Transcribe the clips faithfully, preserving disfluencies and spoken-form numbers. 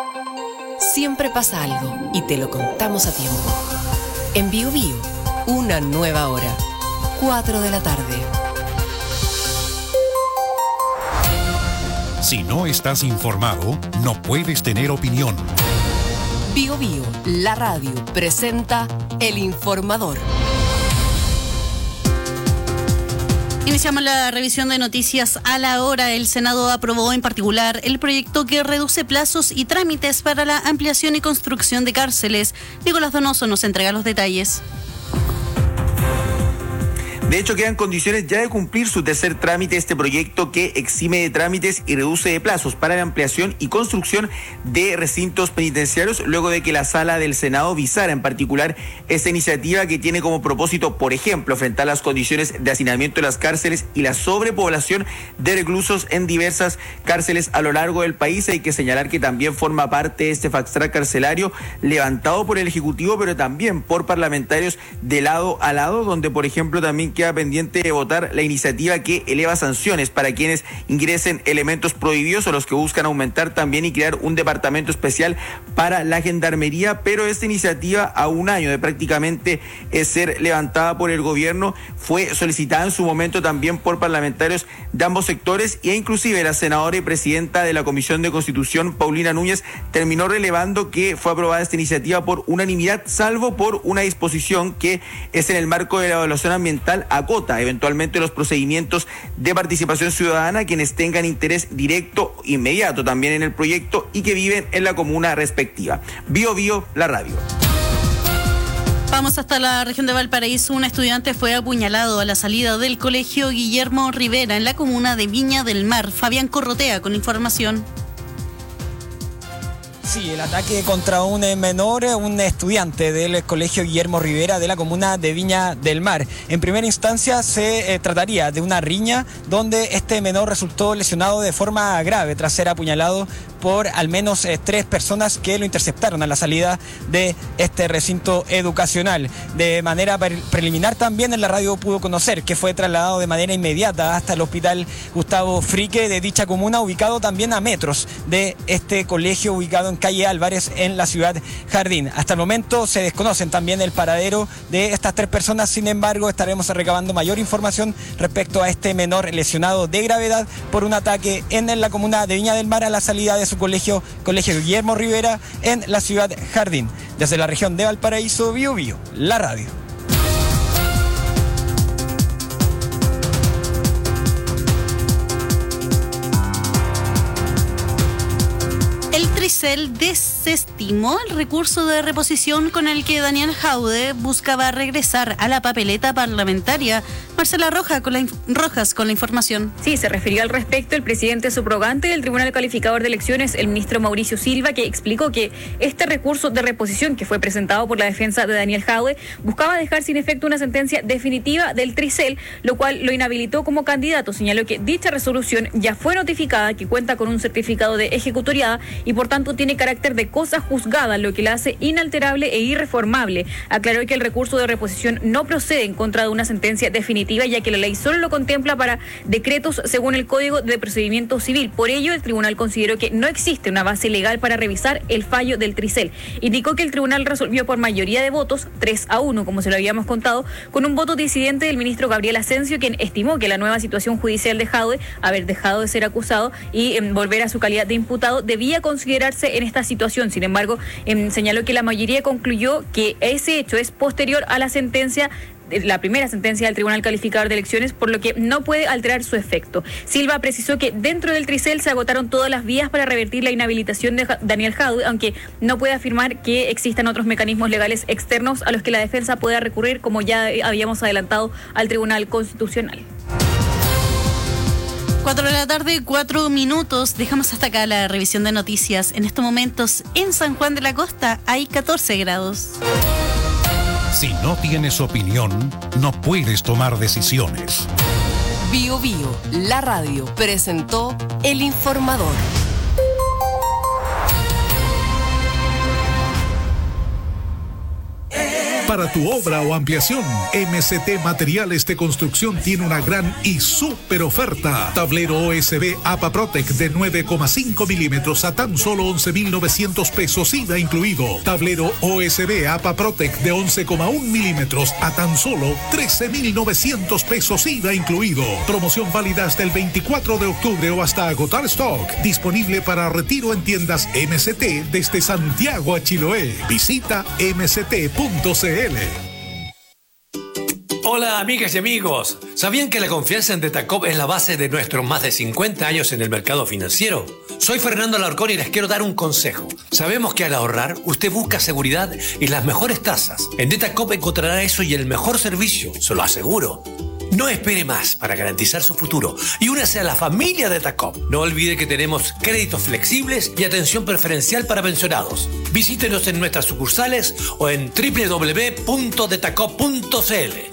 Siempre pasa algo y te lo contamos a tiempo. En Bio Bio, una nueva hora. cuatro de la tarde. Si no estás informado, no puedes tener opinión. Bio Bio, la radio, presenta El Informador. Iniciamos la revisión de noticias a la hora. El Senado aprobó en particular el proyecto que reduce plazos y trámites para la ampliación y construcción de cárceles. Nicolás Donoso nos entrega los detalles. De hecho, quedan condiciones ya de cumplir su tercer trámite este proyecto que exime de trámites y reduce de plazos para la ampliación y construcción de recintos penitenciarios, luego de que la Sala del Senado visara en particular esta iniciativa que tiene como propósito, por ejemplo, enfrentar las condiciones de hacinamiento de las cárceles y la sobrepoblación de reclusos en diversas cárceles a lo largo del país. Hay que señalar que también forma parte de este fast track carcelario levantado por el Ejecutivo, pero también por parlamentarios de lado a lado, donde, por ejemplo, también queda pendiente de votar la iniciativa que eleva sanciones para quienes ingresen elementos prohibidos o los que buscan aumentar también y crear un departamento especial para la gendarmería. Pero esta iniciativa, a un año de prácticamente ser levantada por el gobierno, fue solicitada en su momento también por parlamentarios de ambos sectores, e inclusive la senadora y presidenta de la Comisión de Constitución, Paulina Núñez, terminó relevando que fue aprobada esta iniciativa por unanimidad, salvo por una disposición que es en el marco de la evaluación ambiental, acota eventualmente los procedimientos de participación ciudadana a quienes tengan interés directo, inmediato también en el proyecto y que viven en la comuna respectiva. Bio Bio, la radio. Vamos hasta la región de Valparaíso. Un estudiante fue apuñalado a la salida del colegio Guillermo Rivera en la comuna de Viña del Mar. Fabián Corrotea con información. Sí, el ataque contra un menor, un estudiante del colegio Guillermo Rivera de la comuna de Viña del Mar. En primera instancia se eh, trataría de una riña donde este menor resultó lesionado de forma grave tras ser apuñalado por al menos eh, tres personas que lo interceptaron a la salida de este recinto educacional. De manera pre- preliminar también en la radio pudo conocer que fue trasladado de manera inmediata hasta el hospital Gustavo Frique de dicha comuna, ubicado también a metros de este colegio, ubicado en calle Álvarez en la ciudad Jardín. Hasta el momento se desconocen también el paradero de estas tres personas, sin embargo estaremos recabando mayor información respecto a este menor lesionado de gravedad por un ataque en la comuna de Viña del Mar a la salida de su colegio, colegio Guillermo Rivera en la ciudad Jardín. Desde la región de Valparaíso, Bio Bio, la radio. Tricel desestimó el recurso de reposición con el que Daniel Jaude buscaba regresar a la papeleta parlamentaria. Marcela Roja con la inf- Rojas con la información. Sí, se refirió al respecto el presidente subrogante del Tribunal Calificador de Elecciones, el ministro Mauricio Silva, que explicó que este recurso de reposición que fue presentado por la defensa de Daniel Jaude buscaba dejar sin efecto una sentencia definitiva del Tricel, lo cual lo inhabilitó como candidato. Señaló que dicha resolución ya fue notificada, que cuenta con un certificado de ejecutoriada y por tanto tiene carácter de cosa juzgada, lo que la hace inalterable e irreformable. Aclaró que el recurso de reposición no procede en contra de una sentencia definitiva, ya que la ley solo lo contempla para decretos según el Código de Procedimiento Civil. Por ello, el tribunal consideró que no existe una base legal para revisar el fallo del Tricel. Indicó que el tribunal resolvió por mayoría de votos, tres a uno, como se lo habíamos contado, con un voto disidente del ministro Gabriel Asensio, quien estimó que la nueva situación judicial de Jaude, haber dejado de ser acusado y eh, volver a su calidad de imputado, debía considerarse en esta situación. Sin embargo, eh, señaló que la mayoría concluyó que ese hecho es posterior a la sentencia, la primera sentencia del Tribunal Calificador de Elecciones, por lo que no puede alterar su efecto. Silva precisó que dentro del Tricel se agotaron todas las vías para revertir la inhabilitación de Daniel Jaude, aunque no puede afirmar que existan otros mecanismos legales externos a los que la defensa pueda recurrir, como ya habíamos adelantado al Tribunal Constitucional. Cuatro de la tarde, cuatro minutos. Dejamos hasta acá la revisión de noticias. En estos momentos, en San Juan de la Costa, hay catorce grados. Si no tienes opinión, no puedes tomar decisiones. Bio Bio, la radio, presentó El Informador. Para tu obra o ampliación, M C T Materiales de Construcción tiene una gran y súper oferta. Tablero O S B APA Protec de nueve coma cinco milímetros a tan solo once mil novecientos pesos I V A incluido. Tablero O S B APA Protec de once coma uno milímetros a tan solo trece mil novecientos pesos I V A incluido. Promoción válida hasta el veinticuatro de octubre o hasta agotar stock. Disponible para retiro en tiendas M C T desde Santiago a Chiloé. Visita m c t punto c l. Hola amigas y amigos, ¿sabían que la confianza en Detacop es la base de nuestros más de cincuenta años en el mercado financiero? Soy Fernando Alarcón y les quiero dar un consejo. Sabemos que al ahorrar, usted busca seguridad y las mejores tasas. En Detacop encontrará eso y el mejor servicio, se lo aseguro. No espere más para garantizar su futuro y únase a la familia Detacop. No olvide que tenemos créditos flexibles y atención preferencial para pensionados. Visítenos en nuestras sucursales o en w w w punto detacop punto c l.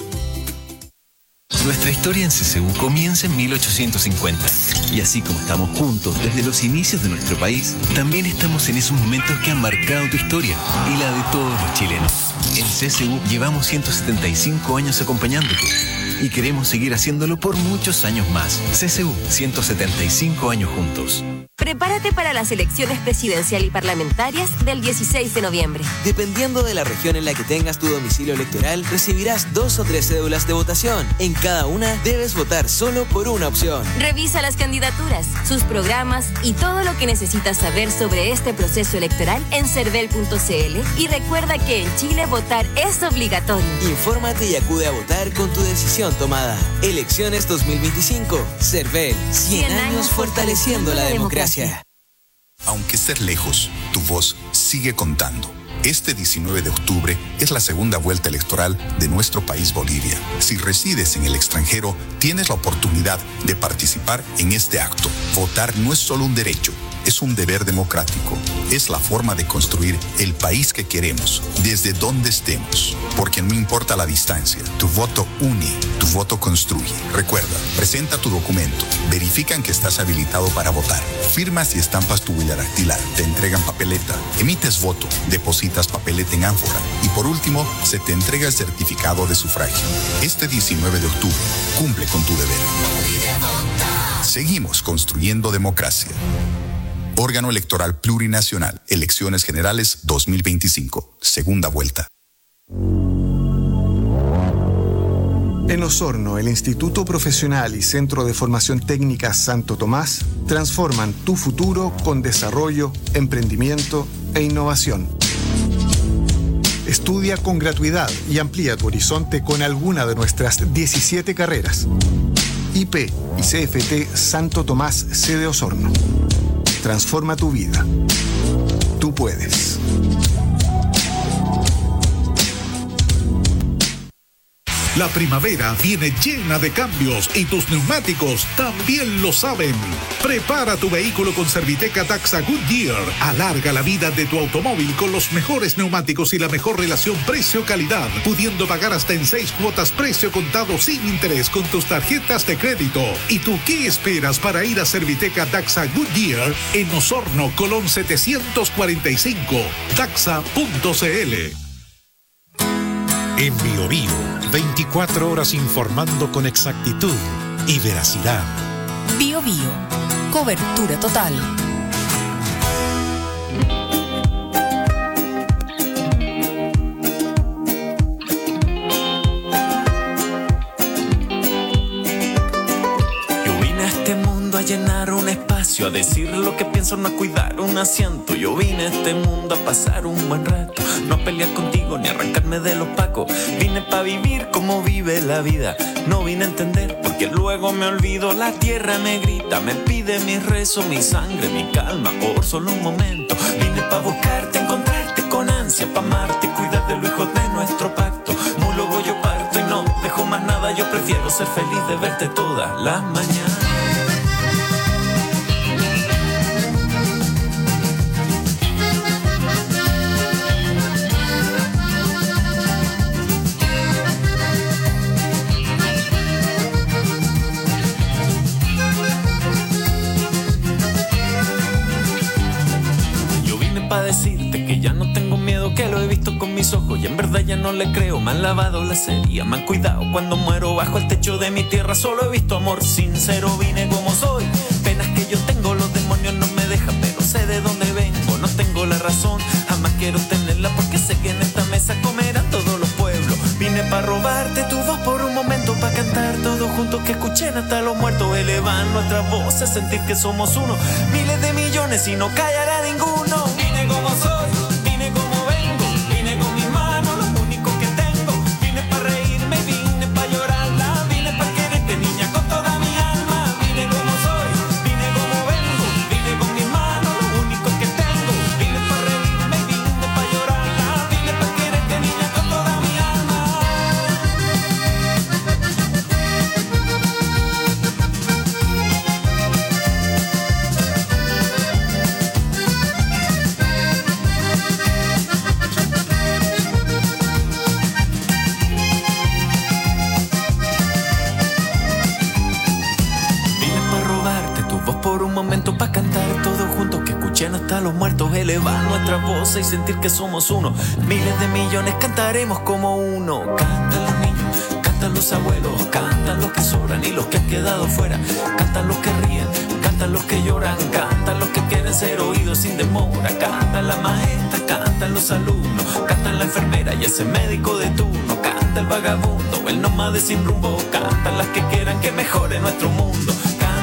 Nuestra historia en C C U comienza en mil ochocientos cincuenta. Y así como estamos juntos desde los inicios de nuestro país, también estamos en esos momentos que han marcado tu historia y la de todos los chilenos. En C C U llevamos ciento setenta y cinco años acompañándote y queremos seguir haciéndolo por muchos años más. C C U, ciento setenta y cinco años juntos. Prepárate para las elecciones presidencial y parlamentarias del dieciséis de noviembre. Dependiendo de la región en la que tengas tu domicilio electoral, recibirás dos o tres cédulas de votación. En cada una debes votar solo por una opción. Revisa las candidaturas, sus programas y todo lo que necesitas saber sobre este proceso electoral en cervel punto c l y recuerda que en Chile votar es obligatorio. Infórmate y acude a votar con tu decisión tomada. Elecciones dos mil veinticinco. Cervel. cien años fortaleciendo la democracia. Aunque estés lejos, tu voz sigue contando. Este diecinueve de octubre es la segunda vuelta electoral de nuestro país Bolivia. Si resides en el extranjero, tienes la oportunidad de participar en este acto. Votar no es solo un derecho, es un deber democrático. Es la forma de construir el país que queremos, desde donde estemos. Porque no importa la distancia, tu voto une, tu voto construye. Recuerda, presenta tu documento, verifican que estás habilitado para votar, firmas y estampas tu huella dactilar, te entregan papeleta, emites voto, depositas papeleta en ánfora y por último, se te entrega el certificado de sufragio. Este diecinueve de octubre, cumple con tu deber. Seguimos construyendo democracia. Órgano Electoral Plurinacional, Elecciones Generales dos mil veinticinco, segunda vuelta. En Osorno, el Instituto Profesional y Centro de Formación Técnica Santo Tomás transforman tu futuro con desarrollo, emprendimiento e innovación. Estudia con gratuidad y amplía tu horizonte con alguna de nuestras diecisiete carreras. I P y C F T Santo Tomás, sede Osorno. Transforma tu vida. Tú puedes. La primavera viene llena de cambios y tus neumáticos también lo saben. Prepara tu vehículo con Serviteca Taxa Goodyear. Alarga la vida de tu automóvil con los mejores neumáticos y la mejor relación precio-calidad, pudiendo pagar hasta en seis cuotas precio contado sin interés con tus tarjetas de crédito. ¿Y tú qué esperas para ir a Serviteca Taxa Goodyear en Osorno, Colón setecientos cuarenta y cinco, taxa punto c l? En Bio Bio, veinticuatro horas informando con exactitud y veracidad. Bio Bio, cobertura total. Yo vine a este mundo a llenar un espacio, a decir lo que pienso, no a cuidar un asiento. Yo vine a este mundo a pasar un buen rato, no a pelear contigo ni a arrancarme de los pacos. Vine pa' vivir como vive la vida, no vine a entender porque luego me olvido. La tierra me grita, me pide mi rezo, mi sangre, mi calma por solo un momento. Vine pa' buscarte, encontrarte con ansia, pa' amarte y cuidar de los hijos de nuestro pacto. Mulo yo parto y no dejo más nada, yo prefiero ser feliz de verte todas las mañanas. para decirte que ya no tengo miedo, que lo he visto con mis ojos y en verdad ya no le creo. Me han lavado la serie, me han cuidado cuando muero bajo el techo de mi tierra. Solo he visto amor sincero, vine como soy. Penas que yo tengo, los demonios no me dejan, pero sé de dónde vengo. No tengo la razón, jamás quiero tenerla, porque sé que en esta mesa comerán todos los pueblos. Vine para robarte tu voz por un momento, para cantar todos juntos, que escuchen hasta los muertos. Elevan nuestras voces, sentir que somos uno, miles de millones y no callará ninguno. Vine como soy, vine como vengo, vine con mis manos, lo único que tengo. Vine para reírme, vine para llorarla, vine para quererte, niña, con toda mi alma. Vine como soy, vine como vengo, vine con mis manos, lo único que tengo. Vine para reírme, vine para llorarla, vine para quererte, niña, con toda mi alma. Por un momento para cantar todos juntos, que escuchen hasta los muertos, elevar nuestra voz y sentir que somos uno. Miles de millones cantaremos como uno. Cantan los niños, cantan los abuelos, cantan los que sobran y los que han quedado fuera. Cantan los que ríen, cantan los que lloran, cantan los que quieren ser oídos sin demora. Cantan la maestra, cantan los alumnos, cantan la enfermera y ese médico de turno. Canta el vagabundo, el nómade sin rumbo, cantan las que quieran que mejore nuestro mundo.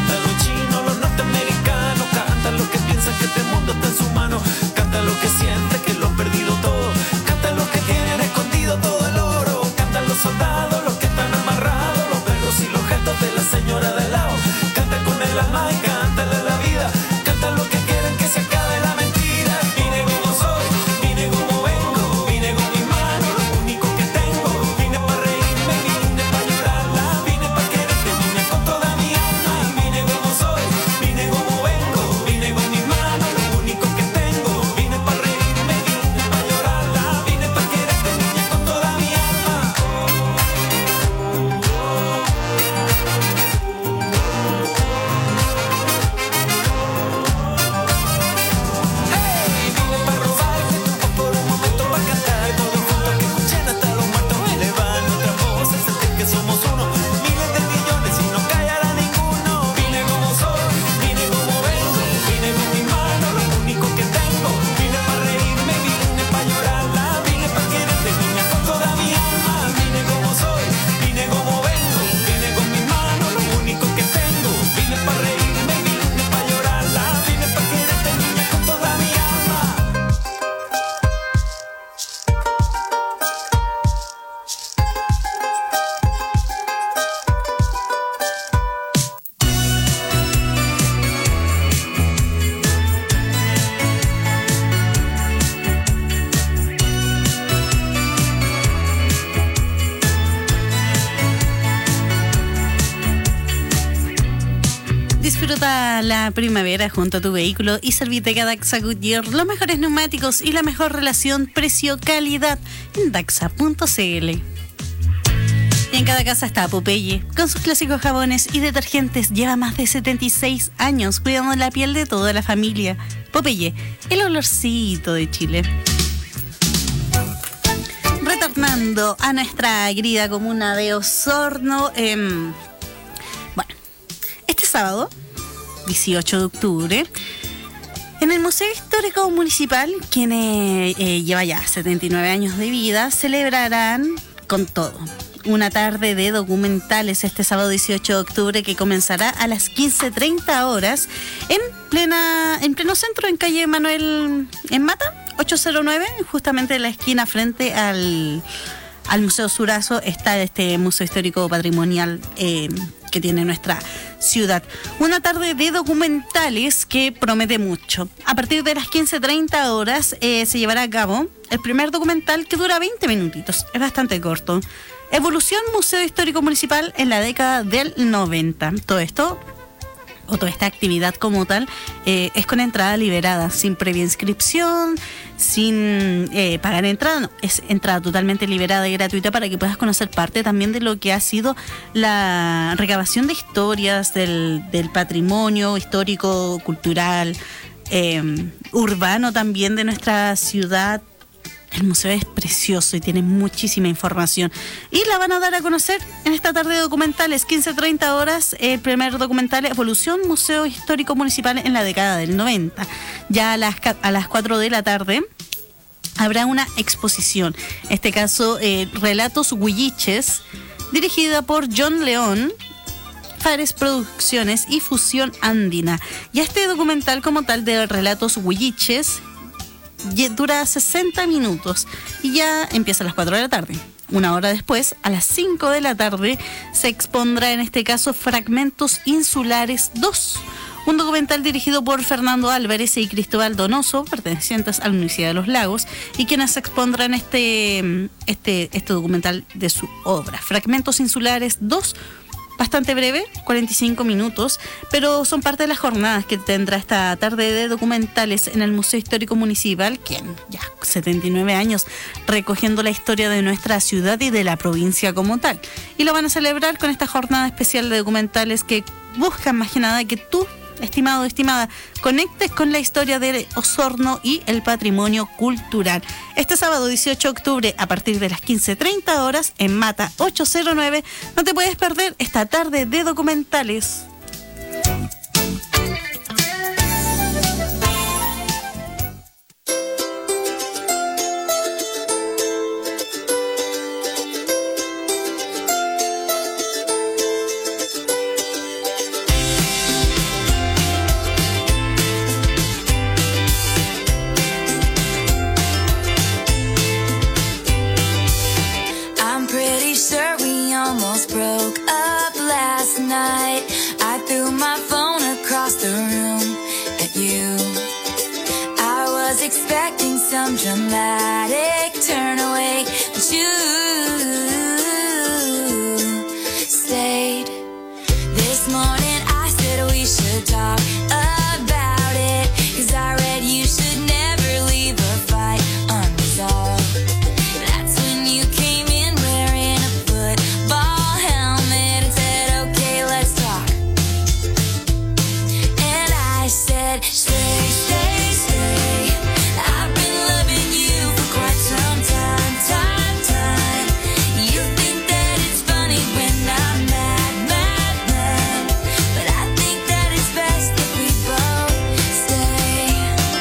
Cantan los que piensan que este mundo está en su mano. Cantan los que sienten que lo han perdido todo. Cantan los que tienen escondido todo el oro. Cantan los soldados, los que están amarrados, los perros y los gestos de la señora de lado. Cantan con el alma y cantan la vida. Cantan los que quieren que se acabe la mentira. Vine como soy, vine como vengo, vine con mis manos, lo único que tengo. Vine para reírme, vine para llorarla, vine para quererte, niña, con toda mi alma. Y vine como soy, vine como vengo, vine con mis manos, lo único que tengo. Vine para reírme, vine para llorarla, vine para quererte, niña, con toda mi alma. Hey, vine para robarte tu voz por un momento, para cantar todos juntos, que escuchen hasta los muertos, elevar nuestra voz, sentir que somos uno, miles de millones y no callará ninguno. Vine como soy, vine como vengo, vine con mis manos, lo único que tengo. Vine para reírme, vine para llorarla, vine para quererte, niña, con toda mi alma. Vine como soy, vine como vengo, vine con mis manos, lo único que tengo. Vine para reírme, vine para llorarla, vine para quererte, niña, con toda mi alma. Disfruta la primavera junto a tu vehículo y Serviteca Daxa Goodyear, los mejores neumáticos y la mejor relación precio-calidad en daxa punto c l. Y en cada casa está Popeye, con sus clásicos jabones y detergentes. Lleva más de setenta y seis años cuidando la piel de toda la familia. Popeye, el olorcito de Chile. Retornando a nuestra querida comuna de Osorno, eh, bueno, este sábado, dieciocho de octubre, en el Museo Histórico Municipal, quien eh, eh, lleva ya setenta y nueve años de vida, celebrarán con todo una tarde de documentales este sábado dieciocho de octubre, que comenzará a las quince treinta horas en plena en pleno centro, en calle Manuel en Mata ochocientos nueve, justamente en la esquina frente al, al Museo Surazo. Está este Museo Histórico Patrimonial eh, que tiene nuestra ciudad. Una tarde de documentales que promete mucho. A partir de las quince treinta horas eh, se llevará a cabo el primer documental, que dura veinte minutitos, es bastante corto. Evolución Museo Histórico Municipal en la década del noventa. Todo esto, o toda esta actividad como tal, eh, es con entrada liberada, sin previa inscripción, sin eh, pagar entrada. No, es entrada totalmente liberada y gratuita para que puedas conocer parte también de lo que ha sido la recabación de historias del, del patrimonio histórico, cultural, eh, urbano también de nuestra ciudad. El museo es precioso y tiene muchísima información. Y la van a dar a conocer en esta tarde de documentales, quince treinta horas, el primer documental Evolución, Museo Histórico Municipal en la década del noventa. Ya a las, a las cuatro de la tarde habrá una exposición, en este caso eh, Relatos Huilliches, dirigida por John León, Fares Producciones y Fusión Andina. Y este documental como tal de Relatos Huilliches dura sesenta minutos y ya empieza a las cuatro de la tarde. Una hora después, a las cinco de la tarde, se expondrá en este caso Fragmentos Insulares dos, un documental dirigido por Fernando Álvarez y Cristóbal Donoso, pertenecientes a la Universidad de los Lagos, y quienes expondrán este, este, este documental de su obra. Fragmentos Insulares dos, bastante breve, cuarenta y cinco minutos, pero son parte de las jornadas que tendrá esta tarde de documentales en el Museo Histórico Municipal, quien ya setenta y nueve años recogiendo la historia de nuestra ciudad y de la provincia como tal. Y lo van a celebrar con esta jornada especial de documentales que buscan más que nada que tú, estimado o estimada, conectes con la historia de Osorno y el patrimonio cultural. Este sábado dieciocho de octubre a partir de las quince treinta horas en Mata ochocientos nueve, no te puedes perder esta tarde de documentales. Broke up last night. I threw my phone across the room at you. I was expecting some dramatic turn away, but you stayed. This morning I said we should talk about it, 'cause I read you should never leave a fight unresolved. That's when you came in wearing a football said, stay, stay, stay. I've been loving you for quite some time, time, time. You think that it's funny when I'm mad, mad, mad, but I think that it's best if we both stay.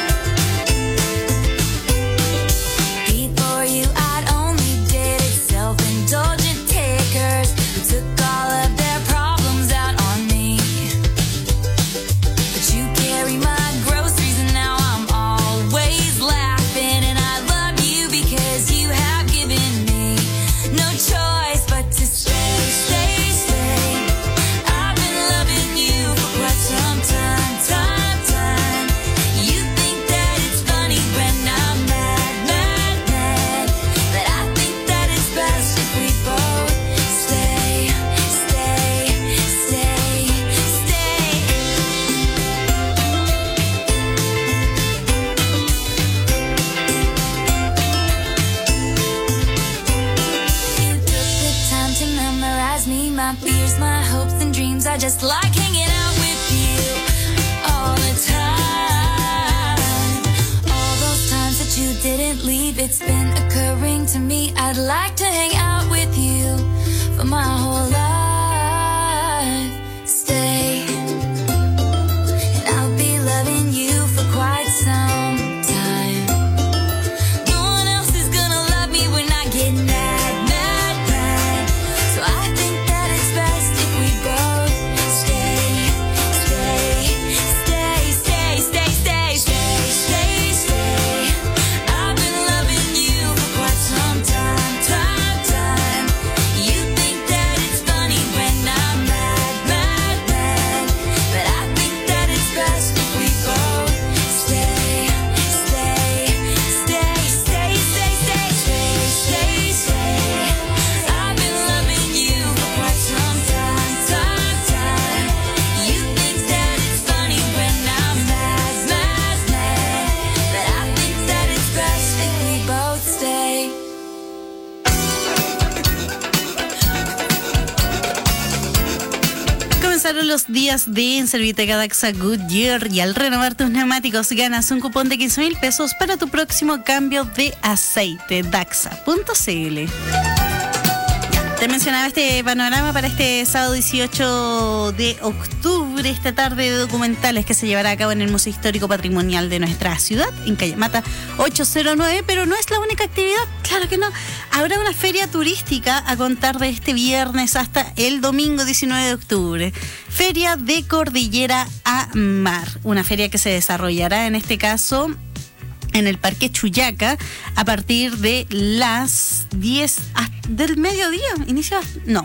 Before you, I'd only dated self-indulgent takers who took all of their problems out on me. But you carry my groceries and now I'm always laughing, and I love you because you have given me no choice but to stay, stay, stay. I've been loving you for quite some time, time, time. You think that it's funny when I'm mad, mad, mad, but I think that it's best if we both stay, stay, stay, stay. You took the time to memorize me, my fears, my hopes and dreams. I just like hanging out with you all the time. All those times that you didn't leave, it's been occurring to me. I'd like to hang out with you for my whole life. Stay, and I'll be loving you for quite some time. No one else is gonna love me when I get mad, mad, mad. So I think that it's best if we both stay, stay, stay, stay, stay, stay, stay, stay, stay. I've been loving you for quite some time, time, time. You think that it's funny los días de en Serviteca Daxa Goodyear y al renovar tus neumáticos ganas un cupón de quince mil pesos para tu próximo cambio de aceite. Daxa punto c l. Te mencionaba este panorama para este sábado dieciocho de octubre, esta tarde de documentales que se llevará a cabo en el Museo Histórico Patrimonial de nuestra ciudad, en Calle Mata ochocientos nueve, pero no es la única actividad, claro que no. Habrá una feria turística a contar de este viernes hasta el domingo diecinueve de octubre. Feria de Cordillera a Mar, una feria que se desarrollará en este caso en el Parque Chuyaca a partir de las diez del mediodía. Inicia, no.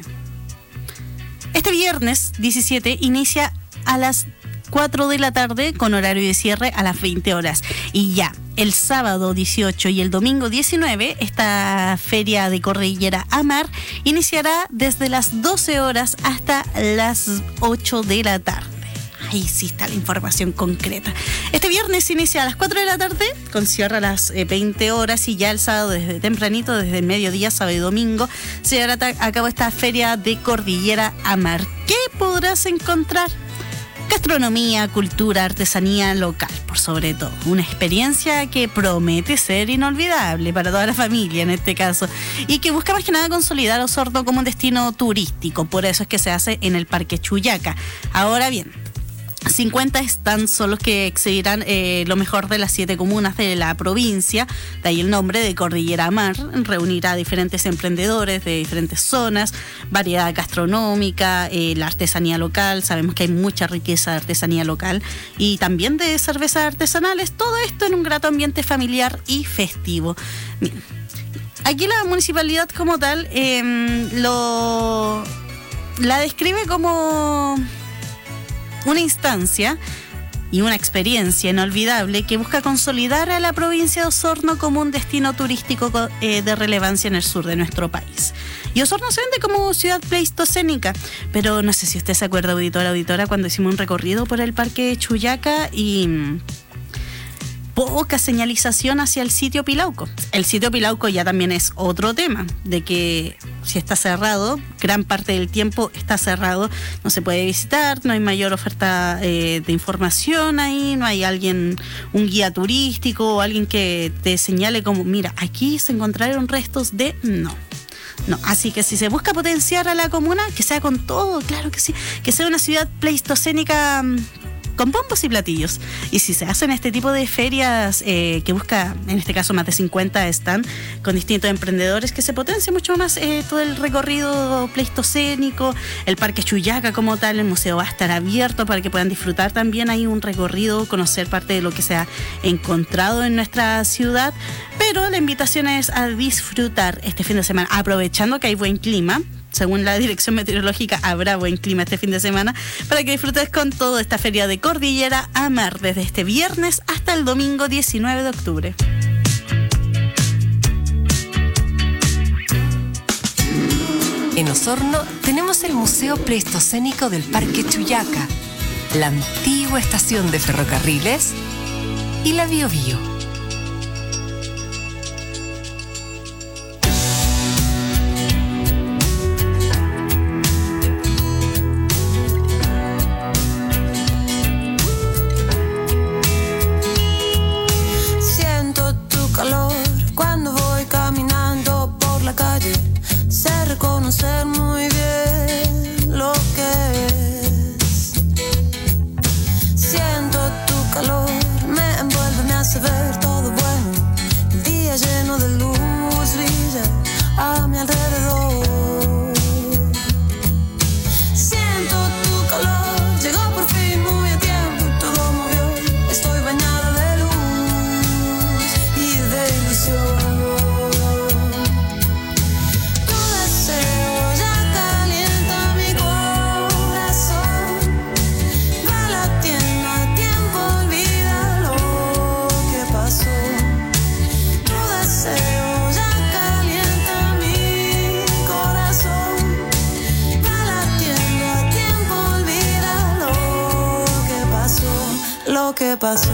Este viernes diecisiete inicia a las cuatro de la tarde con horario de cierre a las veinte horas. Y ya, el sábado dieciocho y el domingo diecinueve, esta feria de Cordillera a Mar iniciará desde las doce horas hasta las ocho de la tarde. Ahí sí está la información concreta. Este viernes inicia a las cuatro de la tarde, con cierre a las eh, veinte horas, y ya el sábado desde tempranito, desde el mediodía, sábado y domingo, se llevará a cabo esta feria de Cordillera a Mar. ¿Qué podrás encontrar? Gastronomía, cultura, artesanía local, por sobre todo. Una experiencia que promete ser inolvidable para toda la familia en este caso, y que busca más que nada consolidar a Osorno como un destino turístico. Por eso es que se hace en el Parque Chuyaca. Ahora bien, cincuenta stands son los que exhibirán eh, lo mejor de las siete comunas de la provincia, de ahí el nombre de Cordillera a Mar. Reunirá a diferentes emprendedores de diferentes zonas, variedad gastronómica, eh, la artesanía local. Sabemos que hay mucha riqueza de artesanía local y también de cervezas artesanales, todo esto en un grato ambiente familiar y festivo. Bien. Aquí la municipalidad como tal eh, lo la describe como una instancia y una experiencia inolvidable que busca consolidar a la provincia de Osorno como un destino turístico eh, de relevancia en el sur de nuestro país. Y Osorno se vende como ciudad pleistocénica, pero no sé si usted se acuerda, auditora, auditora, cuando hicimos un recorrido por el Parque Chuyaca y poca señalización hacia el sitio Pilauco. El sitio Pilauco ya también es otro tema, de que si está cerrado, gran parte del tiempo está cerrado, no se puede visitar, no hay mayor oferta eh, de información ahí, no hay alguien, un guía turístico o alguien que te señale como, mira, aquí se encontraron restos de... No. No, así que si se busca potenciar a la comuna, que sea con todo, claro que sí, que sea una ciudad pleistocénica con bombos y platillos. Y si se hacen este tipo de ferias eh, que busca, en este caso, más de cincuenta están con distintos emprendedores, que se potencie mucho más eh, todo el recorrido pleistocénico, el Parque Chuyaca como tal, el museo va a estar abierto para que puedan disfrutar también ahí un recorrido, conocer parte de lo que se ha encontrado en nuestra ciudad. Pero la invitación es a disfrutar este fin de semana, aprovechando que hay buen clima. Según la Dirección Meteorológica, habrá buen clima este fin de semana para que disfrutes con toda esta feria de Cordillera a Mar desde este viernes hasta el domingo diecinueve de octubre. En Osorno tenemos el Museo Pleistocénico del Parque Chuyaca, la antigua estación de ferrocarriles y la Biobío. Conocer muy bien lo que es. Siento tu calor, me envuelve, me hace ver todo bueno. El día lleno de luz brilla a mi alrededor. Siento tu calor, llegó por fin muy a tiempo, todo movió. Estoy bañada de luz y de ilusión. Lo que pasó.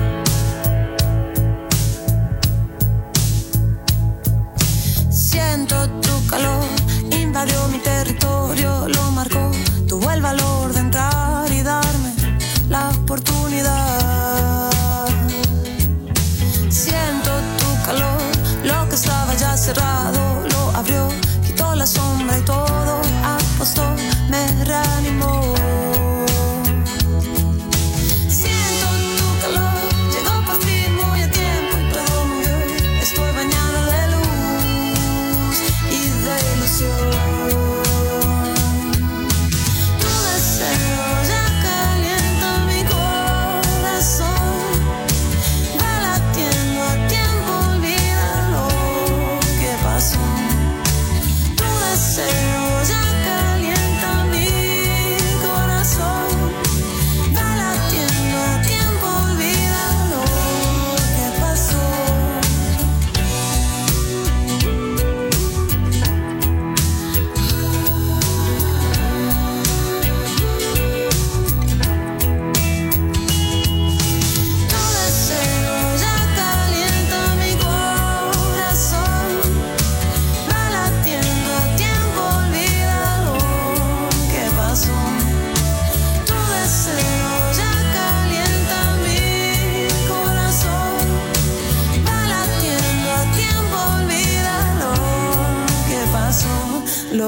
Siento tu calor, invadió mi territorio, lo marcó, tuvo el valor de entrar.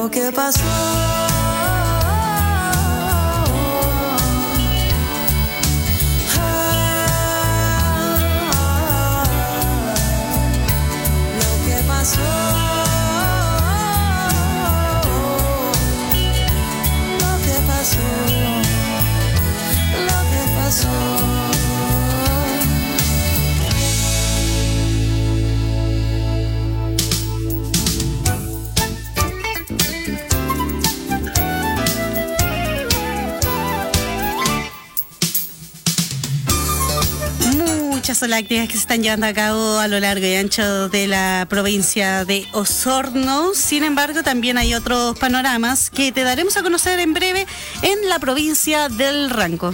lo que pasó. Muchas son las actividades que se están llevando a cabo a lo largo y ancho de la provincia de Osorno. Sin embargo, también hay otros panoramas que te daremos a conocer en breve en la provincia del Ranco.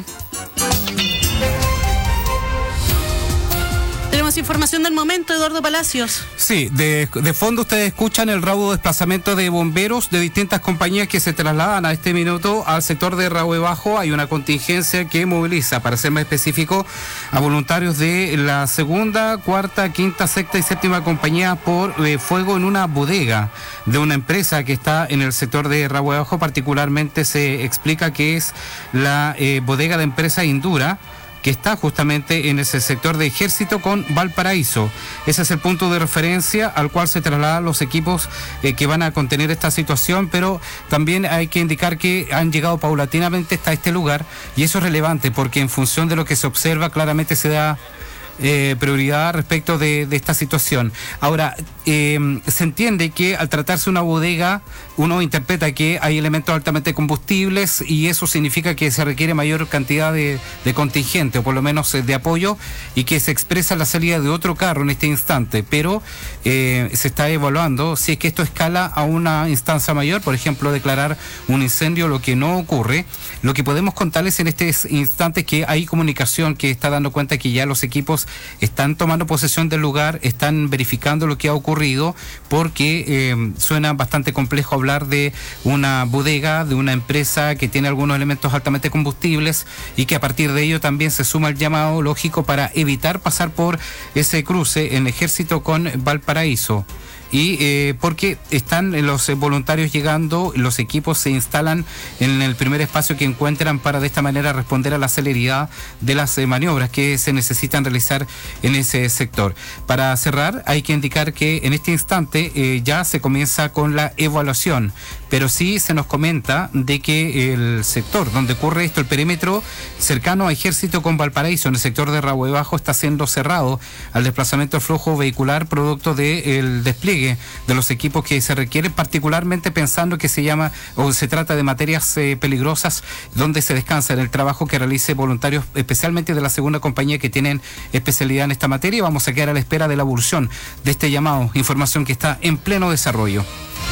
Tenemos información del momento, Eduardo Palacios. Sí, de, de fondo ustedes escuchan el raudo desplazamiento de bomberos de distintas compañías que se trasladan a este minuto al sector de Rahue Bajo. Hay una contingencia que moviliza, para ser más específico, a voluntarios de la segunda, cuarta, quinta, sexta y séptima compañía por eh, fuego en una bodega de una empresa que está en el sector de Rahue Bajo. Particularmente se explica que es la eh, bodega de empresa Indura, que está justamente en ese sector de Ejército con Valparaíso. Ese es el punto de referencia al cual se trasladan los equipos eh, que van a contener esta situación, pero también hay que indicar que han llegado paulatinamente hasta este lugar, y eso es relevante porque en función de lo que se observa claramente se da Eh, prioridad respecto de, de esta situación. Ahora, eh, se entiende que al tratarse de una bodega, uno interpreta que hay elementos altamente combustibles y eso significa que se requiere mayor cantidad de, de contingente, o por lo menos eh, de apoyo, y que se expresa la salida de otro carro en este instante, pero eh, se está evaluando si es que esto escala a una instancia mayor, por ejemplo, declarar un incendio, lo que no ocurre. Lo que podemos contarles en este instante es que hay comunicación que está dando cuenta que ya los equipos están tomando posesión del lugar, están verificando lo que ha ocurrido, porque eh, suena bastante complejo hablar de una bodega, de una empresa que tiene algunos elementos altamente combustibles, y que a partir de ello también se suma el llamado lógico para evitar pasar por ese cruce en Ejército con Valparaíso. Y eh, porque están los eh, voluntarios llegando, los equipos se instalan en el primer espacio que encuentran para de esta manera responder a la celeridad de las eh, maniobras que se necesitan realizar en ese sector. Para cerrar, hay que indicar que en este instante eh, ya se comienza con la evaluación, pero sí se nos comenta de que el sector donde ocurre esto, el perímetro cercano a Ejército con Valparaíso, en el sector de Rahue Bajo, está siendo cerrado al desplazamiento del flujo vehicular producto del despliegue de los equipos que se requieren, particularmente pensando que se llama o se trata de materias eh, peligrosas, donde se descansa en el trabajo que realice voluntarios, especialmente de la segunda compañía, que tienen especialidad en esta materia. Y vamos a quedar a la espera de la evolución de este llamado, información que está en pleno desarrollo.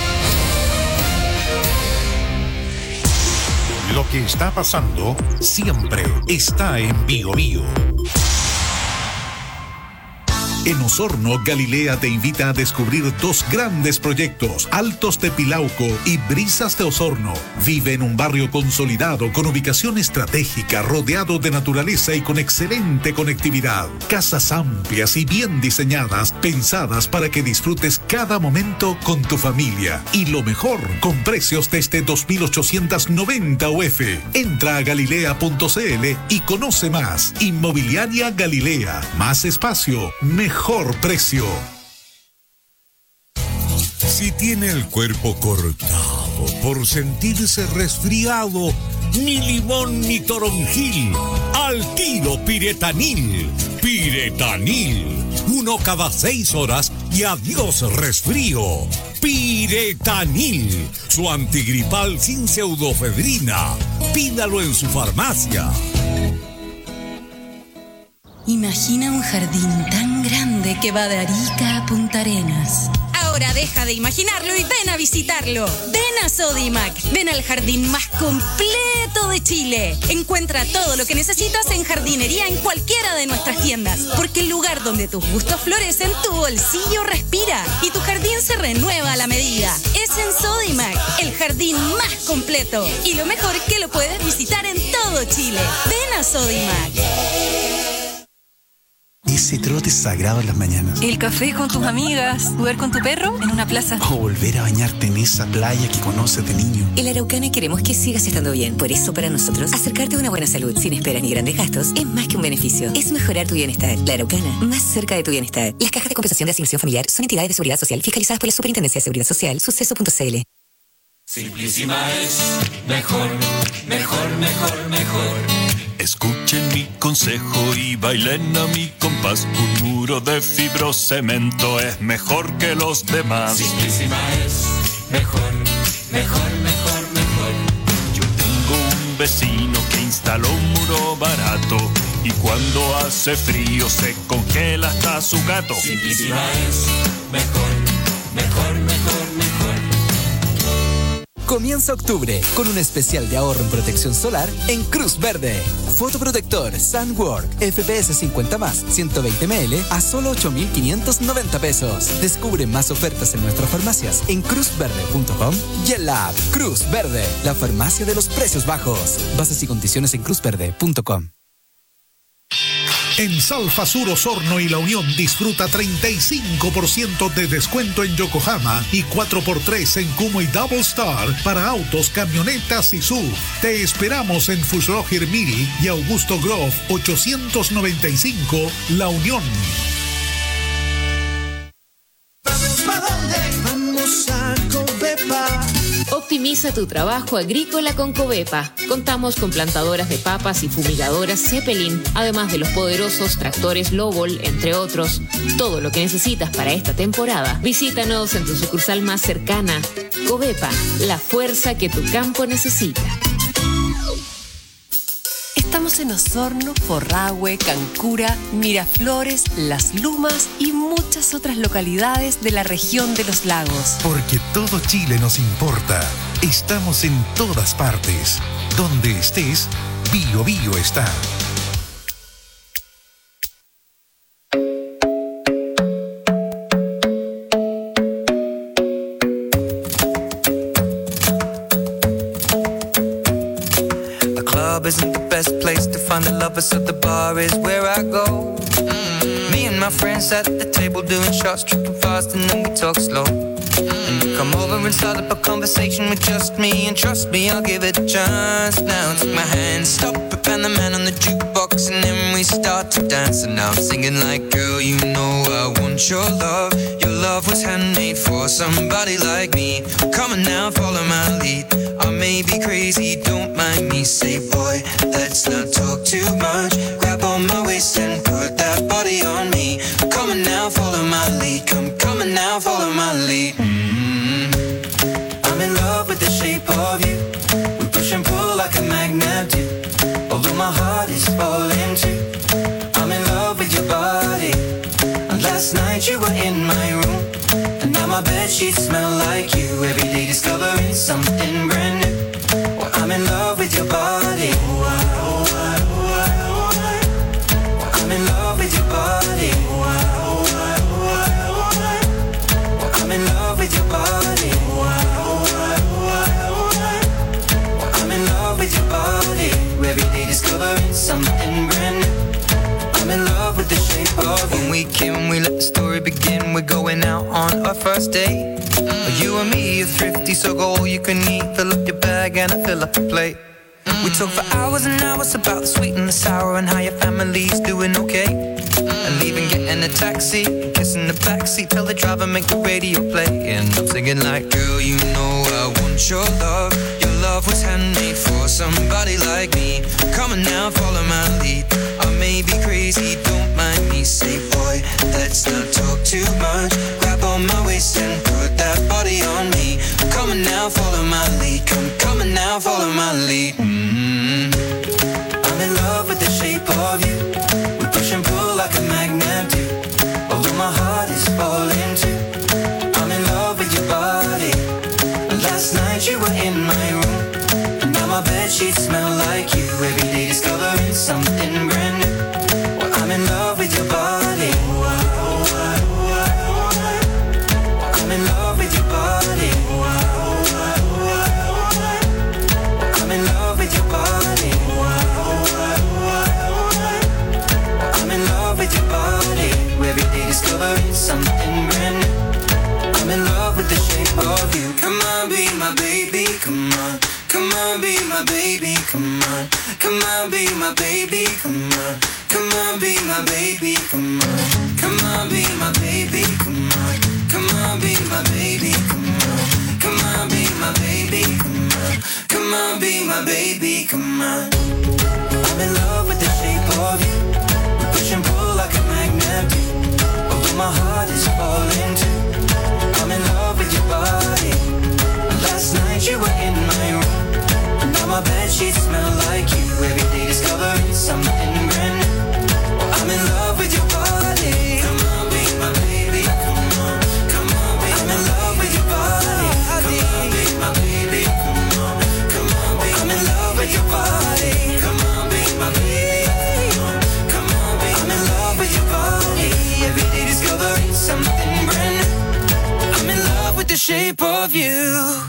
Lo que está pasando siempre está en Bio Bio. En Osorno, Galilea te invita a descubrir dos grandes proyectos, Altos de Pilauco y Brisas de Osorno. Vive en un barrio consolidado con ubicación estratégica, rodeado de naturaleza y con excelente conectividad. Casas amplias y bien diseñadas, pensadas para que disfrutes cada momento con tu familia. Y lo mejor, con precios desde dos mil ochocientos noventa U F. Entra a galilea punto c l y conoce más. Inmobiliaria Galilea. Más espacio, mejor. Mejor precio. Si tiene el cuerpo cortado por sentirse resfriado, ni limón ni toronjil, al tiro Piretanil. Piretanil, uno cada seis horas y adiós resfrío. Piretanil, su antigripal sin pseudofedrina. Pídalo en su farmacia. Imagina un jardín tan grande que va de Arica a Punta Arenas. Ahora deja de imaginarlo y ven a visitarlo. Ven a Sodimac. Ven al jardín más completo de Chile. Encuentra todo lo que necesitas en jardinería en cualquiera de nuestras tiendas. Porque el lugar donde tus gustos florecen, tu bolsillo respira. Y tu jardín se renueva a la medida. Es en Sodimac, el jardín más completo. Y lo mejor, que lo puedes visitar en todo Chile. Ven a Sodimac. Ese trote sagrado en las mañanas. El café con tus amigas, jugar con tu perro en una plaza. O volver a bañarte en esa playa que conoces de niño. En La Araucana queremos que sigas estando bien. Por eso, para nosotros, acercarte a una buena salud sin esperas ni grandes gastos es más que un beneficio. Es mejorar tu bienestar. La Araucana, más cerca de tu bienestar. Las cajas de compensación de asignación familiar son entidades de seguridad social fiscalizadas por la Superintendencia de Seguridad Social, suceso punto c l. Simplísima es mejor, mejor, mejor, mejor. Escuchen mi consejo y bailen a mi compás. Un muro de fibrocemento es mejor que los demás. Simplísima es mejor, mejor, mejor, mejor. Yo tengo un vecino que instaló un muro barato y cuando hace frío se congela hasta su gato. Simplísima es mejor, mejor, mejor, mejor. Comienza octubre con un especial de ahorro en protección solar en Cruz Verde. Fotoprotector Sunwork F P S cincuenta más, ciento veinte mililitros a solo ocho mil quinientos noventa pesos. Descubre más ofertas en nuestras farmacias en cruz verde punto com y en la app Cruz Verde, la farmacia de los precios bajos. Bases y condiciones en cruz verde punto com. En Salfa Sur Osorno y La Unión disfruta treinta y cinco por ciento de descuento en Yokohama y cuatro por tres en Kumo y Double Star para autos, camionetas y S U V. Te esperamos en Fushroger Miri y Augusto Grove ochocientos noventa y cinco, La Unión. Vamos a Covepa. Optimiza tu trabajo agrícola con Covepa. Contamos con plantadoras de papas y fumigadoras Zeppelin, además de los poderosos tractores Lobol, entre otros. Todo lo que necesitas para esta temporada. Visítanos en tu sucursal más cercana. Covepa, la fuerza que tu campo necesita. Estamos en Osorno, Forrahue, Cancura, Miraflores, Las Lumas y muchas otras localidades de la región de los lagos. Porque todo Chile nos importa. Estamos en todas partes. Donde estés, Bio Bio está. Isn't the best place to find the lovers, so the bar is where I go. Mm-hmm. Me and my friends at the table doing shots, tripping fast, and then we talk slow. Mm-hmm. And you come over and start up a conversation with just me, and trust me, I'll give it a chance. Now take my hand, stop it, and the man on the jukebox, and then we start to dance. And now I'm singing like, girl, you know I want your love. Your love was handmade for somebody like me. Come on now, follow my lead. I may be crazy, don't mind me. Say, boy, let's not talk too much. Grab on my waist and put that body on me. Come on now, follow my lead. Come, come on now, follow my lead. Mm-hmm. I'm in love with the shape of you. We push and pull like a magnet do. Although my heart is falling too. I'm in love with your body. And last night you were in my room. And now my bedsheets smell like you. Every day discovering something brand new. Well, I'm in love with your body. Oh, I, oh, I, oh, I, oh, I. Well, I'm in love with your body. Oh, I, oh, I, oh, I, oh, I. Well, I'm in love with your body. Oh, I, oh, I, oh, I, oh, I. Well, I'm in love with your body. Every day discovering something brand new. I'm in love with the shape of you. When we came, we let the story begin. We're going out on our first date. Mm. You and me are thrifty, so go all you can eat. Fill up your bag and I fill up the plate. Mm. We talk for hours and hours about the sweet and the sour and how your family's doing okay. Mm. And leaving, getting a taxi, kissing the backseat, tell the driver make the radio play. And I'm singing like, girl, you know I want your love. Your love was handmade for somebody like me. Come on now, follow my lead. I may be crazy, don't mind me. Say, boy, let's not talk too much. Grab on my waist and put that body on me. Come on now, follow my lead. Come, come on now, follow my lead. Mm-hmm. I'm in love with the shape of you. We push and pull like a magnet do. Although my heart is falling too. I'm in love with your body. Last night you were in my room. And now my bedsheets smell like you. Every day discovering something brand new. Well, I'm in love with your body. discovering something brand new. I'm in love with the shape of you. Come on, be my baby, come on. Come on, be my baby, come on. Come on, be my baby, come on. Come on, be my baby, come on. Come on, be my baby, come on. Come on, be my baby, come on. Come on, be my baby, come on. Come on, be my baby, come on. I'm in love with the shape of you. We push and pull like a magnet do. Although my heart is falling too. I'm in love with your body. Last night you were in my room. Now my bedsheets smell like you. Every day discovering something brand new. Well, I'm in love with your body. Come on, be my baby. Come on, come on, be I'm in love with your body. Come on, be my baby. Come on, come on, be I'm in love with your body. Come on, be my baby. Come on, come on, be I'm in love with your body. Every day discovering something brand new. I'm in love with the shape of you.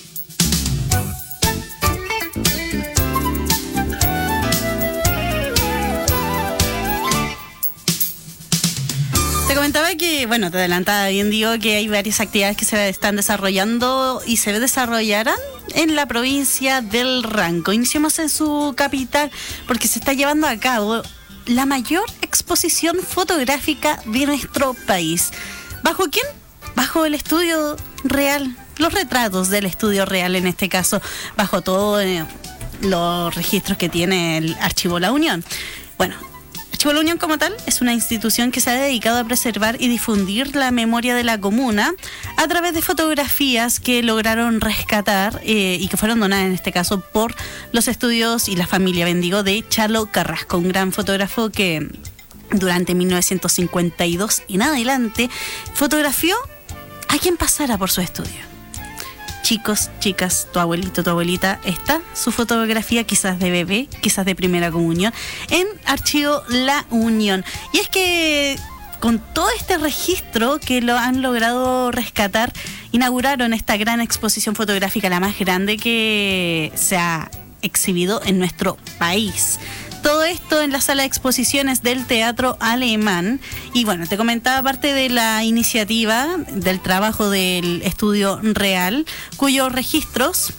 Te comentaba que, bueno, te adelantaba bien, digo que hay varias actividades que se están desarrollando y se desarrollarán en la provincia del Ranco. Iniciamos en su capital porque se está llevando a cabo la mayor exposición fotográfica de nuestro país. ¿Bajo quién? Bajo el Estudio Real, los retratos del Estudio Real en este caso, bajo todos eh, los registros que tiene el Archivo La Unión. Bueno, Archivo La Unión como tal es una institución que se ha dedicado a preservar y difundir la memoria de la comuna a través de fotografías que lograron rescatar eh, y que fueron donadas en este caso por los estudios y la familia Bendigo de Chalo Carrasco, un gran fotógrafo que durante mil novecientos cincuenta y dos en adelante fotografió a quien pasara por su estudio. Chicos, chicas, tu abuelito, tu abuelita, está su fotografía quizás de bebé, quizás de primera comunión, en Archivo La Unión. Y es que con todo este registro que lo han logrado rescatar, inauguraron esta gran exposición fotográfica, la más grande que se ha exhibido en nuestro país. Todo esto en la sala de exposiciones del Teatro Alemán. Y bueno, te comentaba parte de la iniciativa del trabajo del Estudio Real, cuyos registros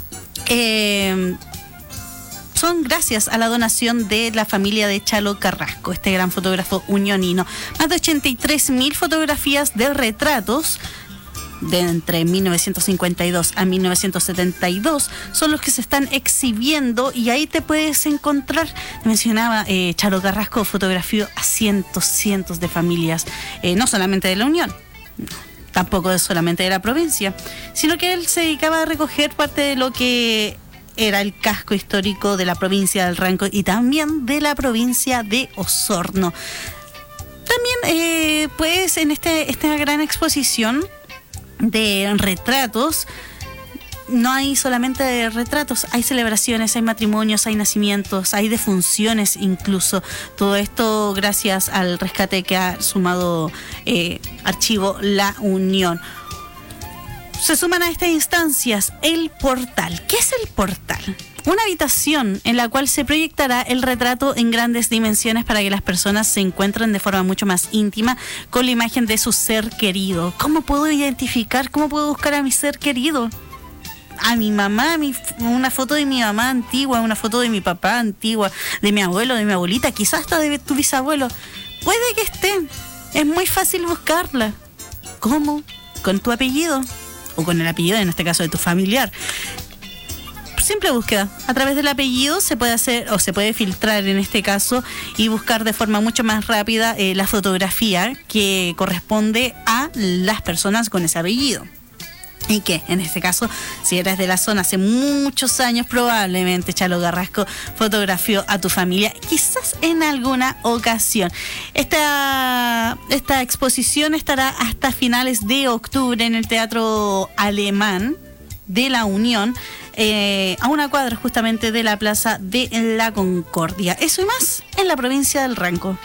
eh, son gracias a la donación de la familia de Chalo Carrasco, este gran fotógrafo unionino. Más de ochenta y tres mil fotografías de retratos de entre mil novecientos cincuenta y dos a mil novecientos setenta y dos son los que se están exhibiendo, y ahí te puedes encontrar, mencionaba eh, Chalo Carrasco fotografió a cientos, cientos de familias, eh, no solamente de la Unión, tampoco solamente de la provincia, sino que él se dedicaba a recoger parte de lo que era el casco histórico de la provincia del Ranco y también de la provincia de Osorno. También eh, pues en este, esta gran exposición de retratos, no hay solamente retratos, hay celebraciones, hay matrimonios, hay nacimientos, hay defunciones incluso. Todo esto gracias al rescate que ha sumado eh, Archivo La Unión. Se suman a estas instancias el portal. ¿Qué es el portal? Una habitación en la cual se proyectará el retrato en grandes dimensiones para que las personas se encuentren de forma mucho más íntima con la imagen de su ser querido. ¿Cómo puedo identificar, cómo puedo buscar a mi ser querido? A mi mamá, a mi, una foto de mi mamá antigua, una foto de mi papá antigua, de mi abuelo, de mi abuelita, quizás hasta de tu bisabuelo. Puede que esté. Es muy fácil buscarla. ¿Cómo? Con tu apellido o con el apellido, en este caso, de tu familiar. Simple búsqueda. A través del apellido se puede hacer, o se puede filtrar en este caso, y buscar de forma mucho más rápida eh, la fotografía que corresponde a las personas con ese apellido. Y que, en este caso, si eres de la zona hace muchos años, probablemente Chalo Carrasco fotografió a tu familia, quizás en alguna ocasión. Esta, esta exposición estará hasta finales de octubre en el Teatro Alemán de La Unión, eh, a una cuadra justamente de la Plaza de la Concordia. Eso y más en la provincia del Ranco.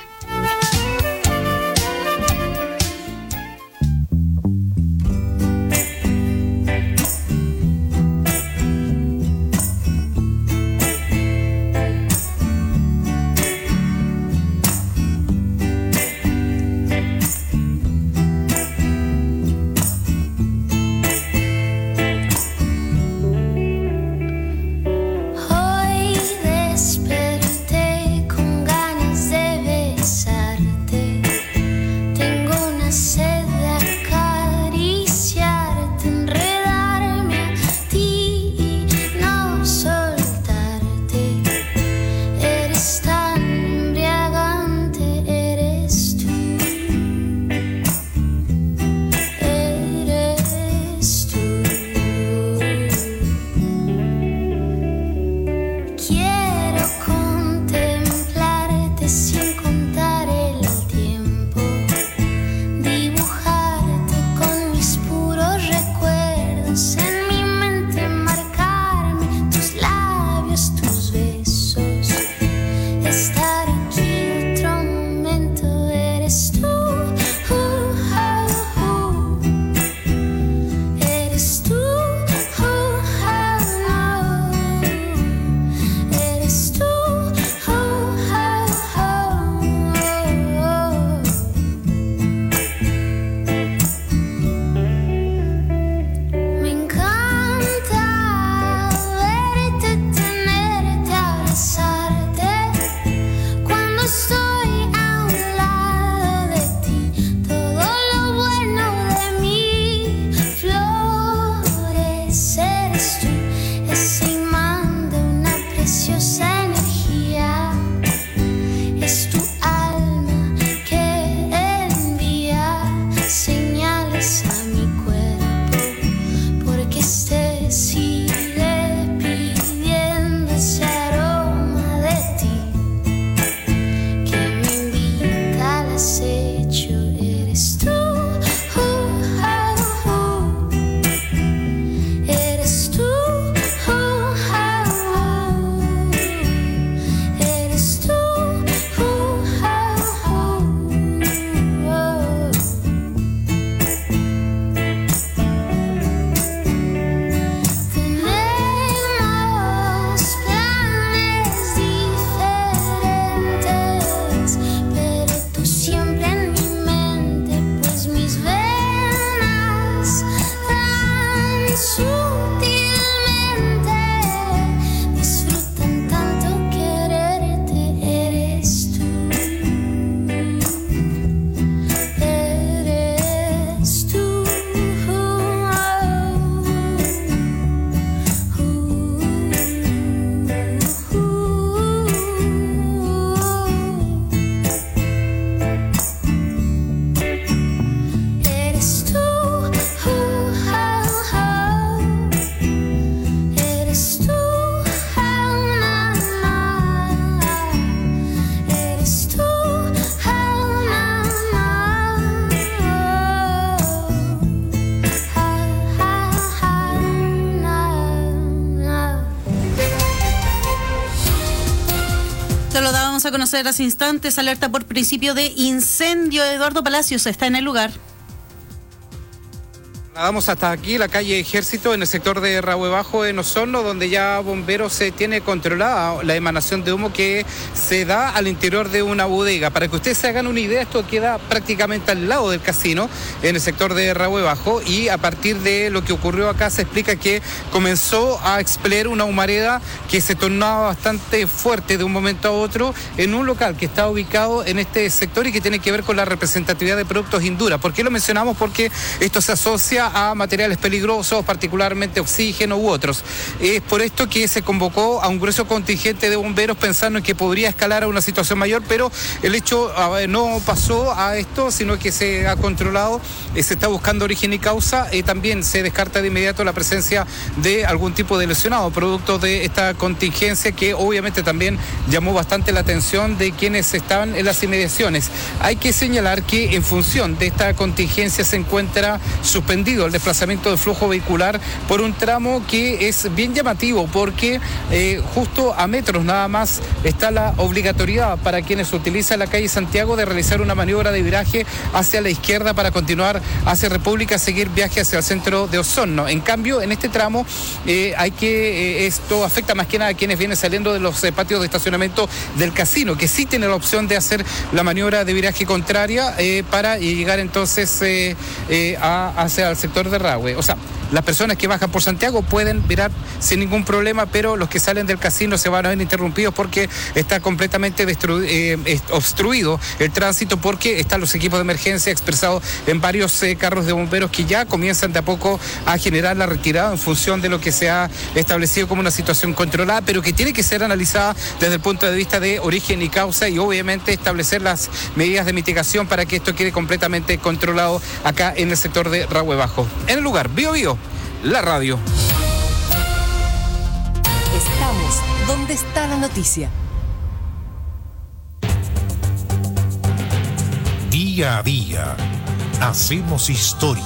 a conocer hace instantes, alerta por principio de incendio. Eduardo Palacios está en el lugar. Vamos hasta aquí, la calle Ejército, en el sector de Rahue Bajo, en Osorno, donde ya bomberos se tiene controlada la emanación de humo que se da al interior de una bodega. Para que ustedes se hagan una idea, esto queda prácticamente al lado del casino, en el sector de Rahue Bajo, y a partir de lo que ocurrió acá se explica que comenzó a expeler una humareda que se tornaba bastante fuerte de un momento a otro en un local que está ubicado en este sector y que tiene que ver con la representatividad de productos Indura. ¿Por qué lo mencionamos? Porque esto se asocia a materiales peligrosos, particularmente oxígeno u otros. Es por esto que se convocó a un grueso contingente de bomberos pensando en que podría escalar a una situación mayor, pero el hecho ver, no pasó a esto, sino que se ha controlado, eh, se está buscando origen y causa, y eh, también se descarta de inmediato la presencia de algún tipo de lesionado, producto de esta contingencia que obviamente también llamó bastante la atención de quienes estaban en las inmediaciones. Hay que señalar que en función de esta contingencia se encuentra suspendido el desplazamiento de flujo vehicular por un tramo que es bien llamativo porque eh, justo a metros nada más está la obligatoriedad para quienes utilizan la calle Santiago de realizar una maniobra de viraje hacia la izquierda para continuar hacia República, seguir viaje hacia el centro de Osorno. En cambio, en este tramo eh, hay que, eh, esto afecta más que nada a quienes vienen saliendo de los eh, patios de estacionamiento del casino, que sí tienen la opción de hacer la maniobra de viraje contraria eh, para llegar entonces eh, eh, a, hacia el sector de Rahue. O sea, las personas que bajan por Santiago pueden virar sin ningún problema, pero los que salen del casino se van a ver interrumpidos porque está completamente destru- eh, obstruido el tránsito, porque están los equipos de emergencia expresados en varios eh, carros de bomberos que ya comienzan de a poco a generar la retirada en función de lo que se ha establecido como una situación controlada, pero que tiene que ser analizada desde el punto de vista de origen y causa, y obviamente establecer las medidas de mitigación para que esto quede completamente controlado acá en el sector de Rahue Bajo. En el lugar, Bio Bio, la radio. Estamos donde está la noticia. Día a día, hacemos historia.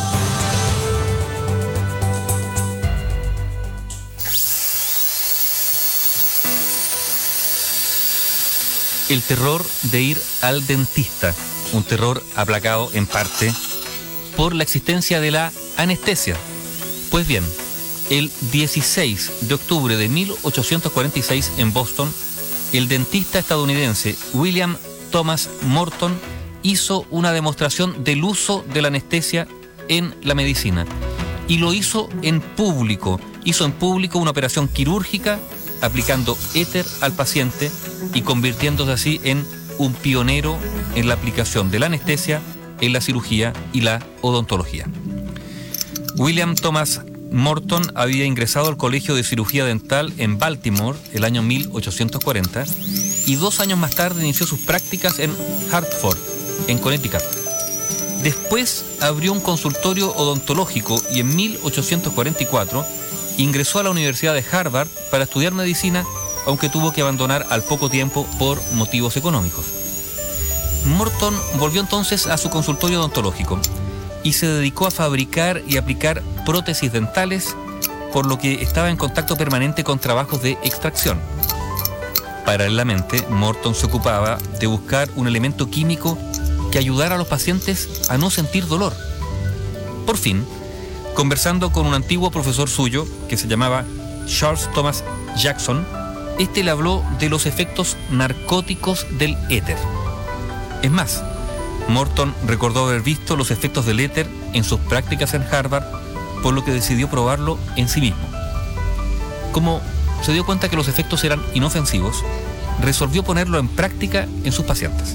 El terror de ir al dentista, un terror aplacado en parte por la existencia de la anestesia. Pues bien, el dieciséis de octubre de mil ochocientos cuarenta y seis en Boston, el dentista estadounidense William Thomas Morton hizo una demostración del uso de la anestesia en la medicina, y lo hizo en público. Hizo en público una operación quirúrgica aplicando éter al paciente y convirtiéndose así en un pionero en la aplicación de la anestesia en la cirugía y la odontología. William Thomas Morton había ingresado al Colegio de Cirugía Dental en Baltimore el año mil ochocientos cuarenta y dos años más tarde inició sus prácticas en Hartford, en Connecticut. Después abrió un consultorio odontológico y en mil ochocientos cuarenta y cuatro ingresó a la Universidad de Harvard para estudiar medicina, aunque tuvo que abandonar al poco tiempo por motivos económicos. Morton volvió entonces a su consultorio odontológico y se dedicó a fabricar y aplicar prótesis dentales, por lo que estaba en contacto permanente con trabajos de extracción. Paralelamente, Morton se ocupaba de buscar un elemento químico que ayudara a los pacientes a no sentir dolor. Por fin, conversando con un antiguo profesor suyo que se llamaba Charles Thomas Jackson, este le habló de los efectos narcóticos del éter. Es más, Morton recordó haber visto los efectos del éter en sus prácticas en Harvard, por lo que decidió probarlo en sí mismo. Como se dio cuenta que los efectos eran inofensivos, resolvió ponerlo en práctica en sus pacientes.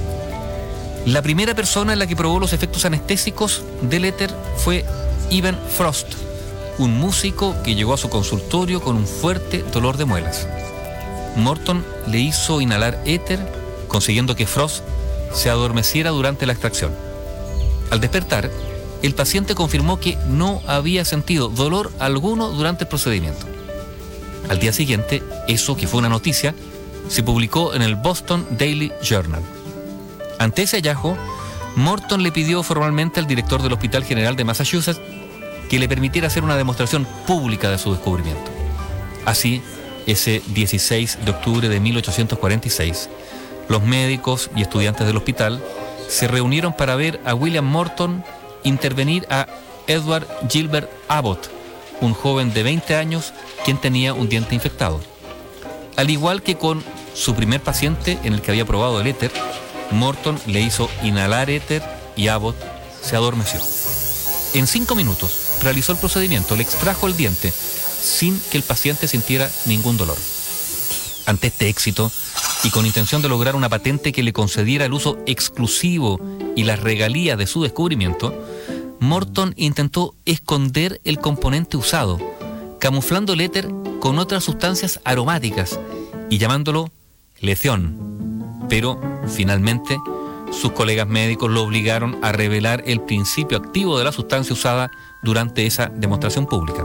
La primera persona en la que probó los efectos anestésicos del éter fue Evan Frost, un músico que llegó a su consultorio con un fuerte dolor de muelas. Morton le hizo inhalar éter, consiguiendo que Frost se adormeciera durante la extracción. Al despertar, el paciente confirmó que no había sentido dolor alguno durante el procedimiento. Al día siguiente, eso, que fue una noticia, se publicó en el Boston Daily Journal. Ante ese hallazgo, Morton le pidió formalmente al director del Hospital General de Massachusetts que le permitiera hacer una demostración pública de su descubrimiento. Así, ese dieciséis de octubre de mil ochocientos cuarenta y seis, los médicos y estudiantes del hospital se reunieron para ver a William Morton intervenir a Edward Gilbert Abbott, un joven de veinte años quien tenía un diente infectado. Al igual que con su primer paciente en el que había probado el éter, Morton le hizo inhalar éter y Abbott se adormeció. En cinco minutos realizó el procedimiento, le extrajo el diente sin que el paciente sintiera ningún dolor. Ante este éxito, y con intención de lograr una patente que le concediera el uso exclusivo y las regalías de su descubrimiento, Morton intentó esconder el componente usado, camuflando el éter con otras sustancias aromáticas y llamándolo leción. Pero, finalmente, sus colegas médicos lo obligaron a revelar el principio activo de la sustancia usada durante esa demostración pública.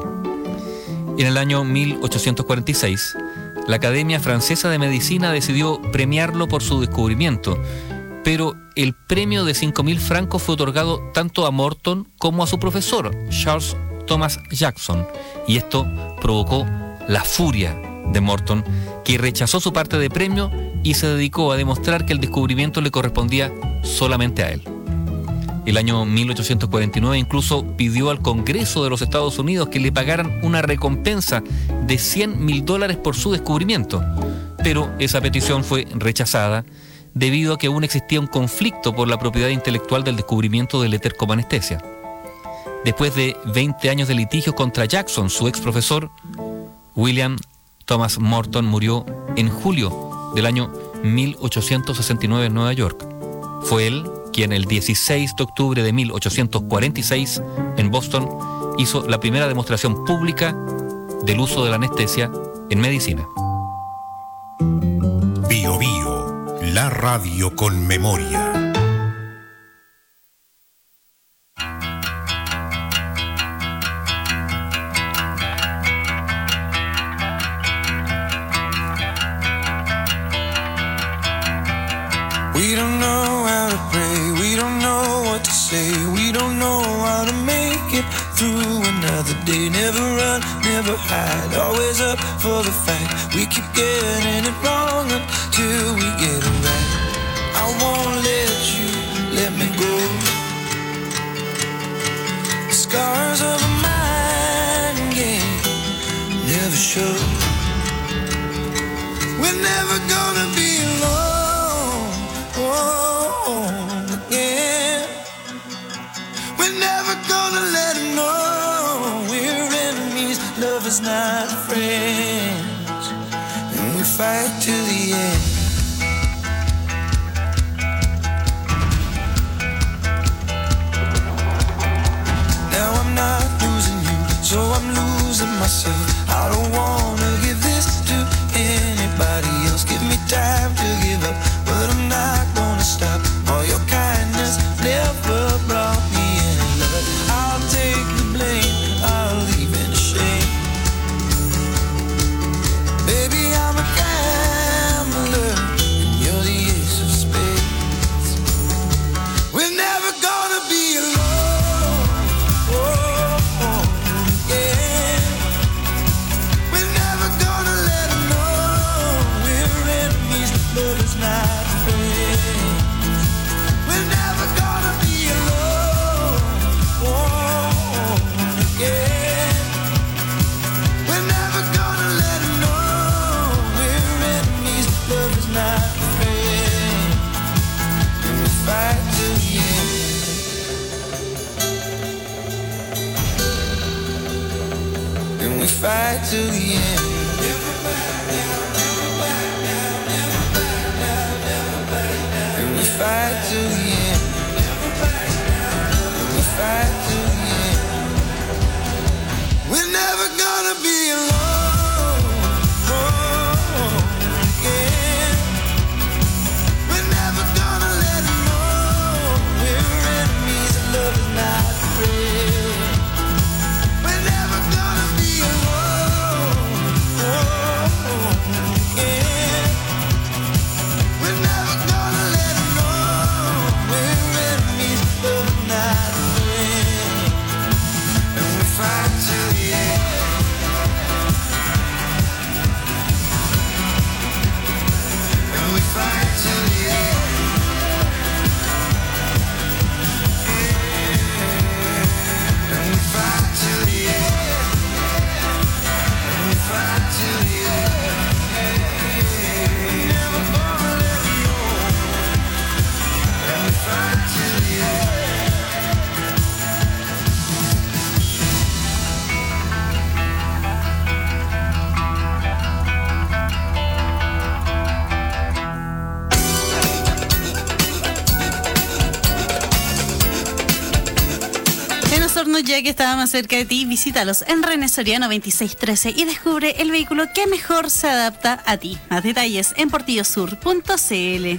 En el año mil ochocientos cuarenta y seis, la Academia Francesa de Medicina decidió premiarlo por su descubrimiento, pero el premio de cinco mil francos fue otorgado tanto a Morton como a su profesor, Charles Thomas Jackson, y esto provocó la furia de Morton, que rechazó su parte de premio y se dedicó a demostrar que el descubrimiento le correspondía solamente a él. El año mil ochocientos cuarenta y nueve incluso pidió al Congreso de los Estados Unidos que le pagaran una recompensa de cien mil dólares por su descubrimiento, pero esa petición fue rechazada debido a que aún existía un conflicto por la propiedad intelectual del descubrimiento del éter como anestesia. Después de veinte años de litigio contra Jackson, su ex profesor, William Thomas Morton murió en julio del año mil ochocientos sesenta y nueve en Nueva York. Fue él quien el dieciséis de octubre de mil ochocientos cuarenta y seis en Boston hizo la primera demostración pública del uso de la anestesia en medicina. Bio Bio, la radio con memoria. We don't know how to pray, we don't know what to say, we don't know how to make it through another day. Never run, never hide, always up for the fight. We keep getting it wrong until we get it right. I won't let you let me go. The scars of a mind game never show. We're never gonna be alone. Oh, again. We're never gonna let him know we're enemies, lovers, not friends, and we fight to the end. Now I'm not losing you, so I'm losing myself. I don't wanna give this to anybody else. Give me time to give up, but I'm not gonna stop. All your kindness never brought me any love. I'll take the blame, I'll leave in a shame. Baby, I'm a gambler, and you're the ace of spades. We're never gonna be alone. Oh, oh, yeah. We're never gonna let them know we're enemies, lovers, not friends. We're never gonna be alone. Oh, yeah. We're never gonna let them know we're enemies, lovers, not friends. And we fight to the end. And we fight to the end. And we fight to the end. And we fight to the end. We're never gonna be alone. Oh, yeah. We're never gonna let them know we're enemies, lovers, not friends. We're never gonna be alone. Osorno, ya que estaba más cerca de ti, visítalos en René Soriano veintiséis trece y descubre el vehículo que mejor se adapta a ti. Más detalles en portillosur punto cl.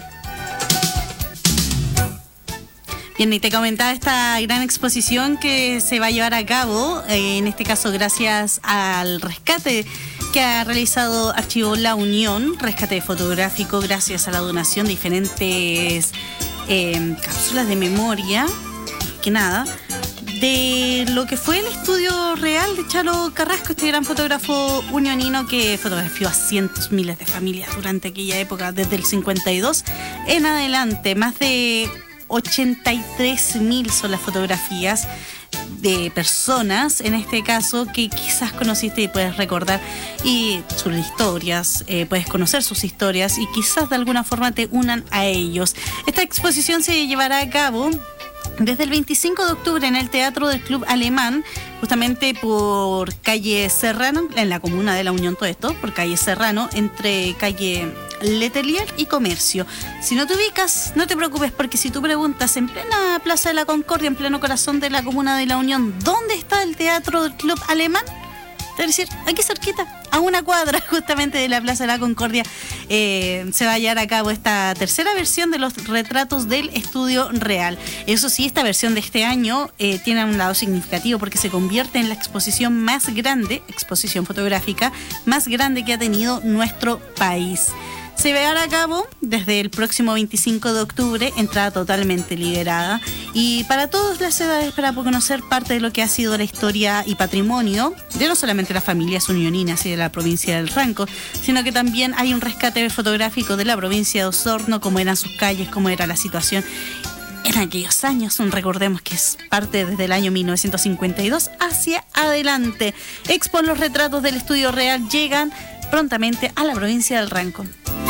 Bien, y te comentaba esta gran exposición que se va a llevar a cabo, eh, en este caso gracias al rescate que ha realizado Archivo La Unión, rescate fotográfico gracias a la donación de diferentes eh, cápsulas de memoria, que nada, de lo que fue el estudio real de Chalo Carrasco, este gran fotógrafo unionino que fotografió a cientos, miles de familias durante aquella época, desde el cincuenta y dos en adelante. Más de ochenta y tres mil son las fotografías de personas, en este caso, que quizás conociste y puedes recordar y sus historias, eh, puedes conocer sus historias y quizás de alguna forma te unan a ellos. Esta exposición se llevará a cabo desde el veinticinco de octubre en el Teatro del Club Alemán, justamente por calle Serrano, en la comuna de La Unión, todo esto, por calle Serrano, entre calle Letelier y Comercio. Si no te ubicas, no te preocupes, porque si tú preguntas en plena Plaza de la Concordia, en pleno corazón de la comuna de La Unión, ¿dónde está el Teatro del Club Alemán? Te voy a decir, aquí cerquita, a una cuadra justamente de la Plaza de la Concordia, eh, se va a llevar a cabo esta tercera versión de los retratos del estudio real. Eso sí, esta versión de este año eh, tiene un lado significativo porque se convierte en la exposición más grande, exposición fotográfica más grande que ha tenido nuestro país. Se llevará a cabo desde el próximo veinticinco de octubre, entrada totalmente liberada, y para todas las edades, para conocer parte de lo que ha sido la historia y patrimonio de no solamente las familias unioninas y de la provincia del Ranco, sino que también hay un rescate fotográfico de la provincia de Osorno, cómo eran sus calles, cómo era la situación en aquellos años. Recordemos que es parte desde el año mil novecientos cincuenta y dos hacia adelante. Expo Los Retratos del Estudio Real llegan prontamente a la provincia del Ranco.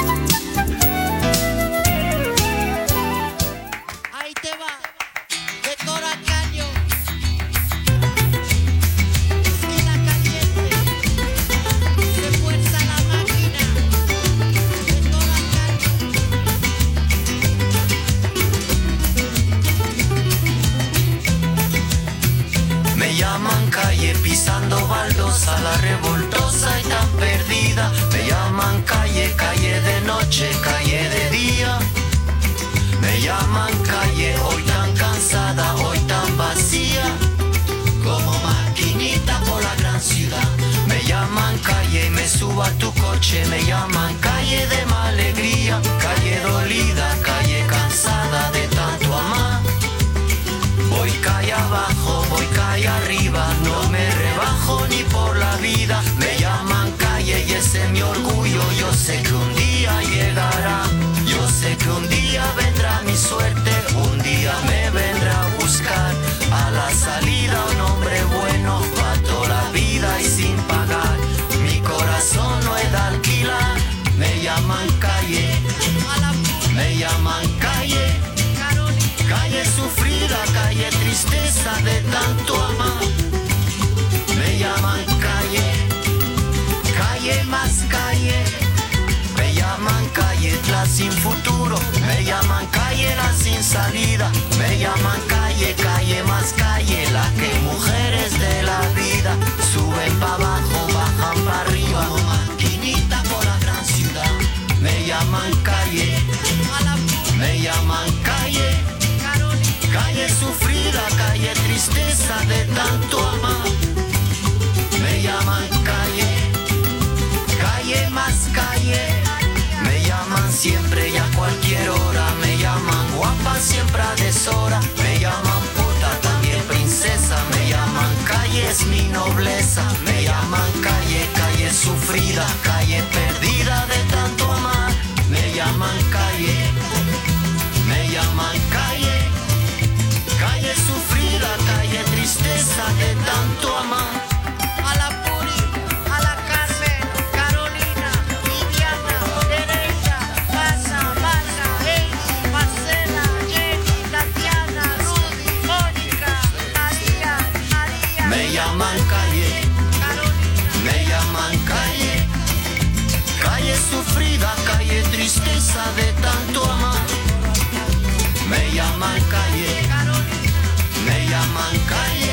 Pisando baldosa, la revoltosa y tan perdida. Me llaman calle, calle de noche, calle de día. Me llaman calle, hoy tan cansada, hoy tan vacía, como maquinita por la gran ciudad. Me llaman calle y me subo a tu coche. Me llaman calle de mala alegría, calle dolida, calle cansada de tanto amar. Voy calle abajo, voy calle arriba, no me rebajo ni por la vida. Me llaman calle y ese es mi orgullo. Yo sé que un día llegará, yo sé que un día vendrá mi suerte. Un día me vendrá a buscar a la salida un hombre bueno para toda la vida y sin pagar. Mi corazón no es de alquilar. Me llaman calle, me llaman calle. Calle sufrida, calle tristeza de tanto amar. Me llaman calle, calle más calle. Me llaman calle la sin futuro. Me llaman calle la sin salida. Me llaman calle, calle más calle. La que mujeres de la vida suben para abajo, bajan para arriba. Como maquinita por la gran ciudad. Me llaman calle, me llaman calle. Calle sufrida, calle tristeza de tanto amar. Me llaman calle, calle más calle. Me llaman siempre y a cualquier hora. Me llaman guapa siempre a deshora. Me llaman puta, también princesa. Me llaman calle, es mi nobleza. Me llaman calle, calle sufrida, calle perdida de tanto amar. Me llaman calle, me llaman calle. Calle sufrida, calle tristeza de tanto amar. A la Puri, a la Carmen, Carolina, Viviana, Teresa, Pasa, Pasa, Heidi, Marcela, Jenny, Tatiana, Rudy, Mónica, María, María. Me llaman calle, Carolina. Me llaman calle. Calle sufrida, calle tristeza de tanto amar. Me llaman calle, me llaman calle.